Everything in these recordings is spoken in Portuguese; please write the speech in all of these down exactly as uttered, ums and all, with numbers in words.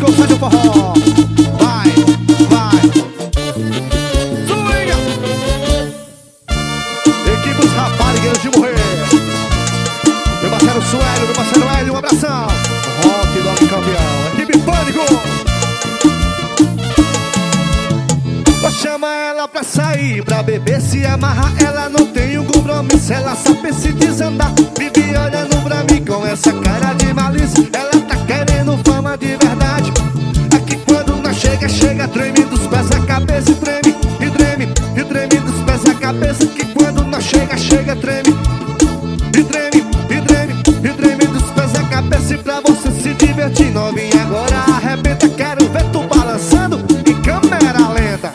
disco, sai do forró. Vai, vai. Swinga. Equipe dos Raparigueiros de Morrer. Meu parceiro Suélio, meu parceiro Hélio, um abração. Rock Dog campeão. Equipe Pânico. Vou chamar ela pra sair, pra beber, se amarrar. Ela não tem um compromisso, ela sabe se desandar. Vive olhando pra mim com essa cara de malícia. Ela tá querendo fama de verdade. Aqui quando nós chega, chega, treme dos pés à cabeça e treme, e treme, e treme dos pés à cabeça. Que quando nós chega, chega, treme, e treme, e treme, e treme dos pés à cabeça. E pra você se divertir, novinha, agora arrebenta. Quero ver tu balançando em câmera lenta.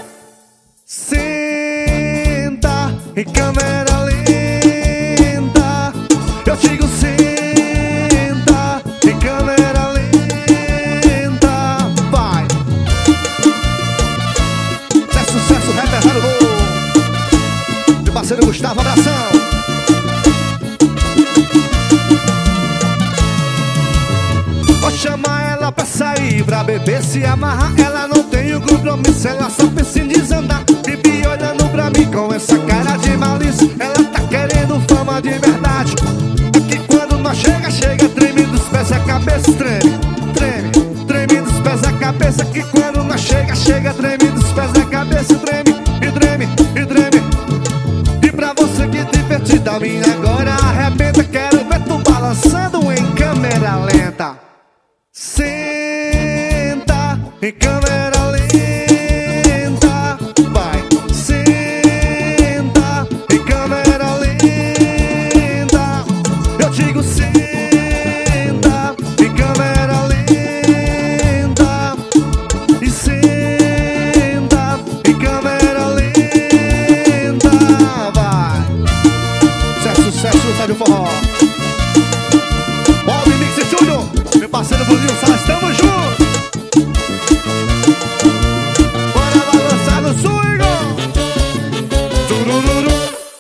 Senta em câmera lenta. Eu digo senta em câmera lenta. Vai. Sucesso, sucesso, repertório bom. Meu parceiro Gustavo, abração. Vou chamar ela pra sair, pra beber, se amarrar. Ela não tem um compromisso, ela só pensa em desandar. Vive olhando pra mim com essa cara de malícia. Ela tá querendo fama de verdade. Aqui quando nós chega, chega, treme dos pés à cabeça. Treme, treme, treme dos pés à cabeça. Aqui quando nós chega, chega, treme dos pés à cabeça. Treme, e treme, e treme. E pra você que divertida, minha agora arrebenta. Quero ver tu balançando em câmera lenta. Senta em câmera lenta. Vai. Senta em câmera lenta. Eu digo senta em câmera lenta. E senta em câmera lenta. Vai. Sucesso, sucesso, sai do forró. Bob Mix e Júnior, meu parceiro Bruninho Salles, tamo junto.